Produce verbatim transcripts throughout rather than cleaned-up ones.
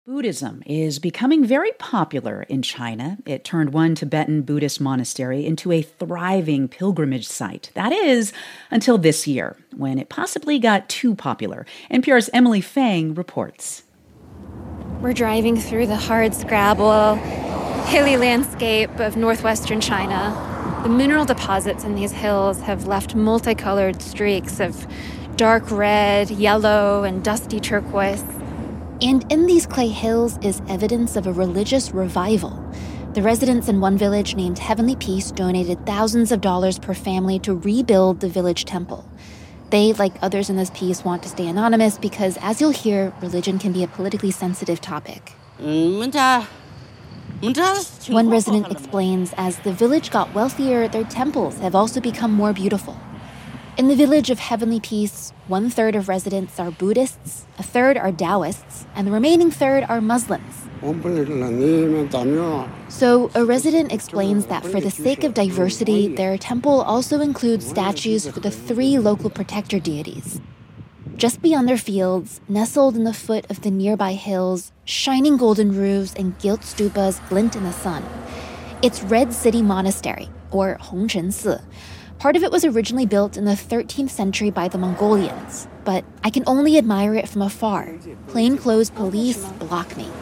Buddhism is becoming very popular in China. It turned one Tibetan Buddhist monastery into a thriving pilgrimage site. That is, until this year, when it possibly got too popular. N P R's Emily Fang reports. We're driving through the hard-scrabble, hilly landscape of northwestern China. The mineral deposits in these hills have left multicolored streaks of dark red, yellow, and dusty turquoise. And in these clay hills is evidence of a religious revival. The residents in one village named Heavenly Peace donated thousands of dollars per family to rebuild the village temple. They, like others in this piece, want to stay anonymous because, as you'll hear, religion can be a politically sensitive topic. One resident explains as the village got wealthier, their temples have also become more beautiful. In the village of Heavenly Peace, one-third of residents are Buddhists, a third are Taoists, and the remaining third are Muslims. So a resident explains that for the sake of diversity, their temple also includes statues for the three local protector deities. Just beyond their fields, nestled in the foot of the nearby hills, shining golden roofs and gilt stupas glint in the sun. It's Red City Monastery, or Hongchen Si. Part of it was originally built in the thirteenth century by the Mongolians, but I can only admire it from afar. Plainclothes police block me.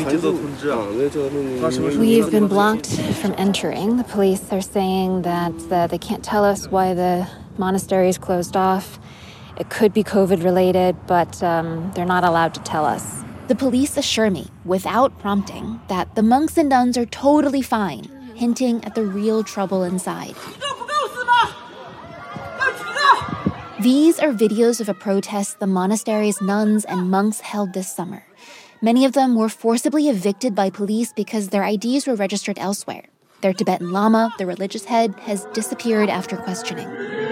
We've been blocked from entering. The police are saying that uh, they can't tell us why the monastery is closed off. It could be COVID-related, but um, they're not allowed to tell us. The police assure me, without prompting, that the monks and nuns are totally fine, hinting at the real trouble inside. These are videos of a protest the monastery's nuns and monks held this summer. Many of them were forcibly evicted by police because their I Ds were registered elsewhere. Their Tibetan Lama, the religious head, has disappeared after questioning.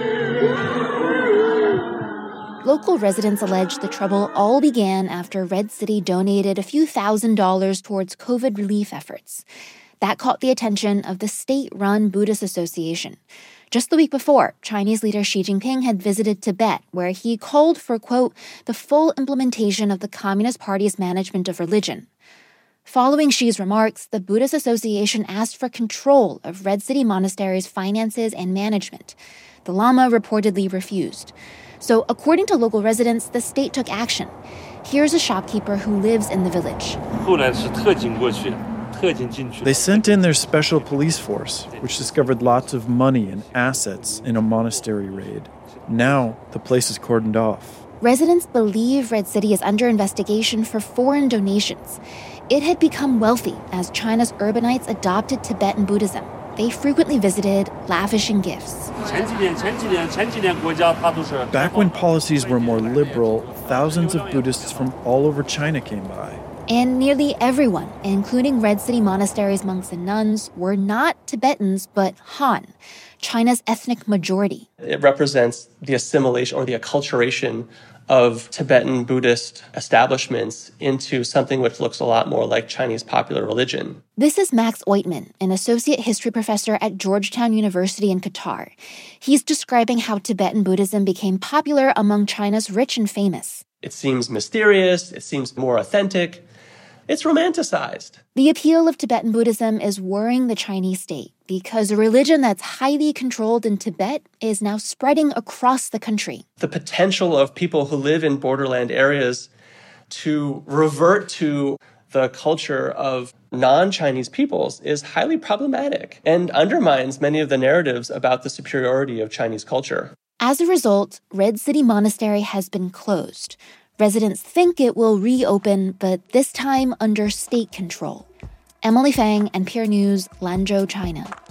Local residents allege the trouble all began after Red City donated a few thousand dollars towards COVID relief efforts. That caught the attention of the state-run Buddhist Association. Just the week before, Chinese leader Xi Jinping had visited Tibet, where he called for, quote, the full implementation of the Communist Party's management of religion. Following Xi's remarks, the Buddhist Association asked for control of Red City Monastery's finances and management. The Lama reportedly refused. So, according to local residents, the state took action. Here's a shopkeeper who lives in the village. They sent in their special police force, which discovered lots of money and assets in a monastery raid. Now, the place is cordoned off. Residents believe Red City is under investigation for foreign donations. It had become wealthy as China's urbanites adopted Tibetan Buddhism. They frequently visited, lavishing gifts. Back when policies were more liberal, thousands of Buddhists from all over China came by. And nearly everyone, including Red City Monastery's monks and nuns, were not Tibetans, but Han, China's ethnic majority. It represents the assimilation or the acculturation of Tibetan Buddhist establishments into something which looks a lot more like Chinese popular religion. This is Max Oitman, an associate history professor at Georgetown University in Qatar. He's describing how Tibetan Buddhism became popular among China's rich and famous. It seems mysterious, it seems more authentic. It's romanticized. The appeal of Tibetan Buddhism is worrying the Chinese state because a religion that's highly controlled in Tibet is now spreading across the country. The potential of people who live in borderland areas to revert to the culture of non-Chinese peoples is highly problematic and undermines many of the narratives about the superiority of Chinese culture. As a result, Red City Monastery has been closed. Residents think it will reopen, but this time under state control. Emily Fang, N P R News, Lanzhou, China.